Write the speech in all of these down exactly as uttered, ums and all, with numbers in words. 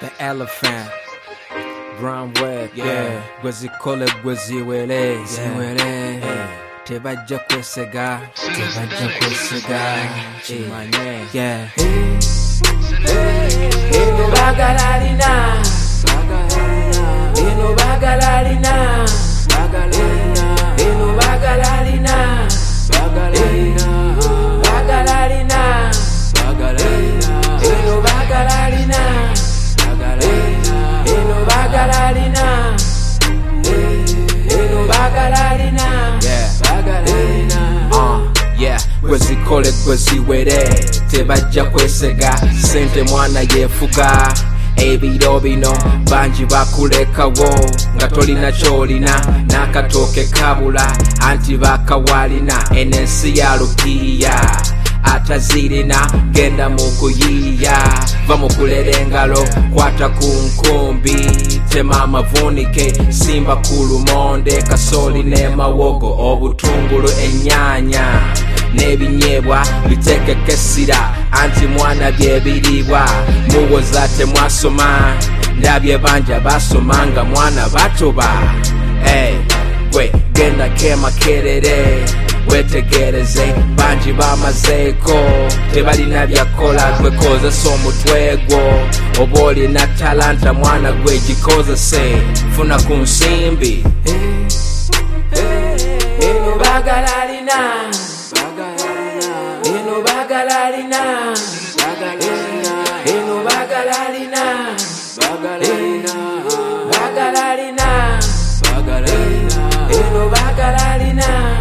The elephant, brown web, yeah. Gwezikole gweziwele, ziwele. Tebajja kwesega, tebajja kwesega. Chimanye, yeah. Eno bagalalina, eno bagalalina, eno bagalalina, bagalalina, eno bagalalina, eno bagalalina, eno bagalalina, yeah. Uh, yeah. Gwezikole gweziwele, tebajja kwesega, sente mwana yefuga. Ebiro bino banji bakulekawo nga tolina kyolina n'akatooke kabula anti bakawalina enensi ya lukiya atazirina genda mu kuyiya va mu kulera engalo kwata ku nkumbi tema amavunike simba ku lumonde kasooli n'emawogo obutungulu ennyanya n'ebinyeebwa bitekekesira anti mwana byebiribwa muwoza temwasoma ndabye banja basomanga mwana batoba. Hey, gwe genda kemakerere wetegereze banji bamazeeko tebalina byakola twekozesa omutwe gwo oba olina talanta mwana gwe gikozese funa ku nsimbi. eno bagalalina, eno bagalalina, eno bagalalina, bagalalina, eno bagalalina,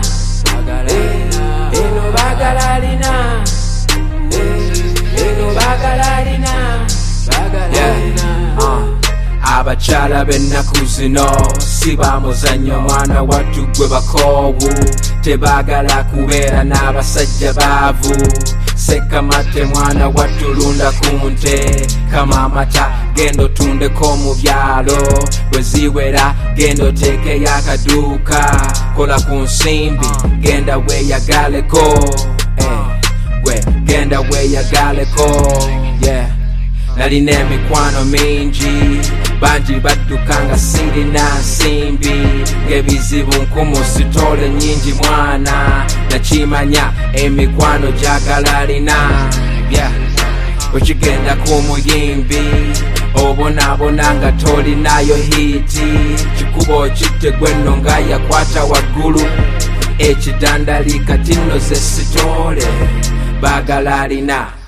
eno bagalalina, eno bagalalina, Yeah. Uh, abakyala b'ennaku zino si bamuzannyo mwana wattu gwe bakoowu tebagala kubeera n'abasajja baavu sekamate mwana wattu lunda ku nte kama amata genda otundeko mu byalo bweziwera genda oteekeyo akaduuka kola ku nsimbi genda weeyagaleko eh, gwe genda weeyagaleko yeah. Nalina emikwano mingi banji badduka nga sirina nsimbi ng'ebizibu nkumu sitole nyingi mwana nakimanya emikwano gyagalalina yeah. Wekigenda ku muyimbi obonaabona nga tolinayo hiiti kikuba okitte gwenno nga yakwata waggulu ekidandali kati nno ze sitole bagalalina.